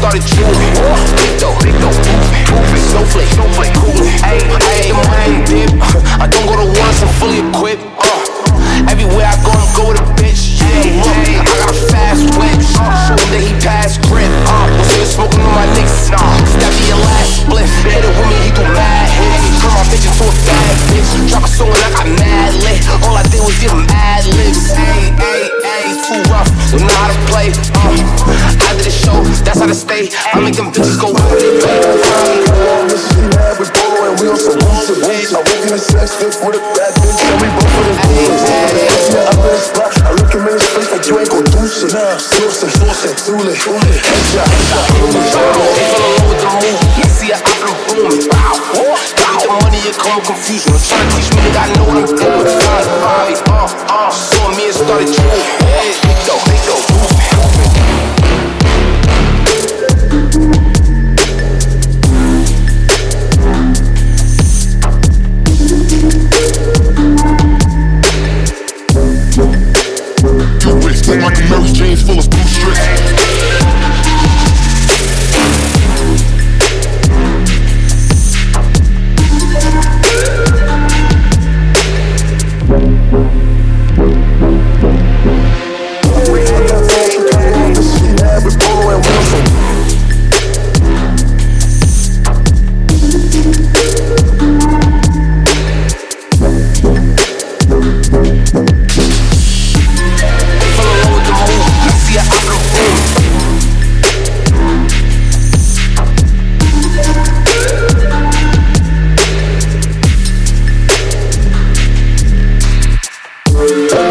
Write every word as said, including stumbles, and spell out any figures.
started drooling. Big dough, big dough, moving, moving. Snowflake, snowflake, coolin'. Ayy, ayy, I'm wearing dip. I don't go to once, I'm fully equipped. Uh, everywhere I go, I'm go with a bitch. Yeah, look, I got a fast whip. Show him that he passed grip. Uh, was here smoking on my niggas. Nah, that be your last split. Hit it with me, he do mad hits. Turn my bitch into a bad bitch. Drop a song and I got mad lit. All I did was give him ad libs. Ayy, ayy, ayy, too rough, don't know how to play. Uh, after the show, that's how to stay. I make them bitches go with it. We on some bullshit, bitch. I'm working in sex fit with a bad bitch, and we both for the bullshit. Yeah, I'm in the spot. I look him in his face like you ain't gon' do shit. Source it, source it, through it, through it. Headshot, headshot, through it. They fell in love with the move. You see it, I'm booming. Wow, got the money, it come with confusion. I'm trying to teach me that I know what I'm doing. Five, five, uh, uh. Saw me and started drooling. Big dough, big dough, moving. Like a Mary Jane's full of blue strips. Yeah.